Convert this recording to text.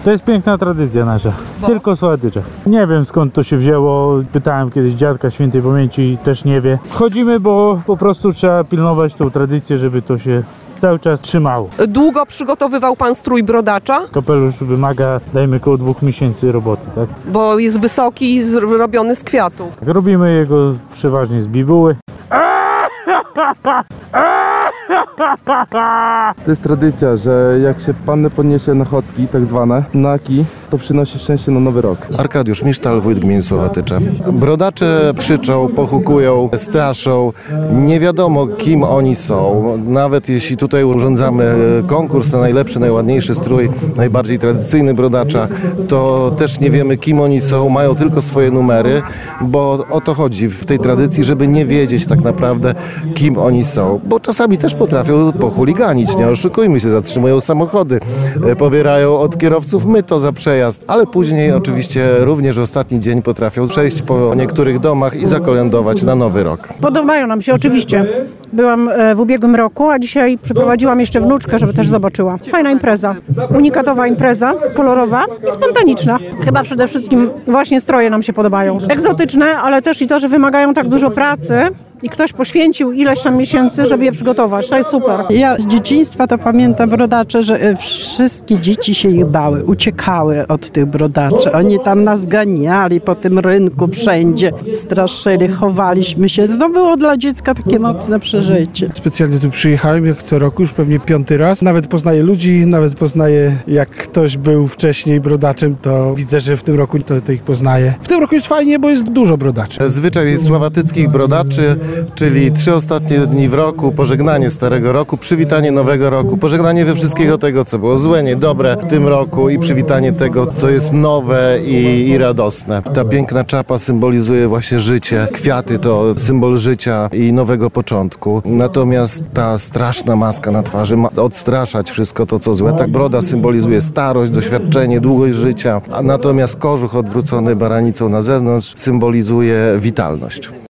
To jest piękna tradycja nasza. Tylko słodycze. Nie wiem skąd to się wzięło. Pytałem kiedyś dziadka świętej pamięci, też nie wie. Chodzimy, bo po prostu trzeba pilnować tą tradycję, żeby to się cały czas trzymało. Długo przygotowywał pan strój brodacza? Kapelusz wymaga, dajmy, około 2 miesięcy roboty, tak? Bo jest wysoki i robiony z kwiatów. Robimy jego przeważnie z bibuły. To jest tradycja, że jak się panny podniesie na chocki, tak zwane, na kij, to przynosi szczęście na nowy rok. Arkadiusz Misztal, wójt gminy Sławatycze. Brodacze krzyczą, pohukują, straszą. Nie wiadomo, kim oni są. Nawet jeśli tutaj urządzamy konkurs na najlepszy, najładniejszy strój, najbardziej tradycyjny brodacza, to też nie wiemy, kim oni są. Mają tylko swoje numery, bo o to chodzi w tej tradycji, żeby nie wiedzieć tak naprawdę, kim oni są. Bo czasami też potrafią pochuliganić, nie oszukujmy się, zatrzymują samochody, pobierają od kierowców myto za przejazd, ale później oczywiście również ostatni dzień potrafią przejść po niektórych domach i zakolędować na nowy rok. Podobają nam się, oczywiście. Byłam w ubiegłym roku, a dzisiaj przyprowadziłam jeszcze wnuczkę, żeby też zobaczyła. Fajna impreza, unikatowa impreza, kolorowa i spontaniczna. Chyba przede wszystkim właśnie stroje nam się podobają. Egzotyczne, ale też i to, że wymagają tak dużo pracy. I ktoś poświęcił ileś tam miesięcy, żeby je przygotować. To jest super. Ja z dzieciństwa to pamiętam brodacze, że wszystkie dzieci się ich bały, uciekały od tych brodaczy. Oni tam nas ganiali po tym rynku wszędzie, straszyli, chowaliśmy się. To było dla dziecka takie mocne przeżycie. Specjalnie tu przyjechałem, jak co roku, już pewnie 5. raz. Nawet poznaję ludzi, nawet poznaję, jak ktoś był wcześniej brodaczem, to widzę, że w tym roku to ich poznaję. W tym roku jest fajnie, bo jest dużo brodaczy. Zwyczaj sławatyckich brodaczy, czyli 3 ostatnie dni w roku, pożegnanie starego roku, przywitanie nowego roku, pożegnanie we wszystkiego tego, co było złe, niedobre w tym roku i przywitanie tego, co jest nowe i radosne. Ta piękna czapa symbolizuje właśnie życie, kwiaty to symbol życia i nowego początku. Natomiast ta straszna maska na twarzy ma odstraszać wszystko to, co złe. Tak broda symbolizuje starość, doświadczenie, długość życia, a natomiast kożuch odwrócony baranicą na zewnątrz symbolizuje witalność.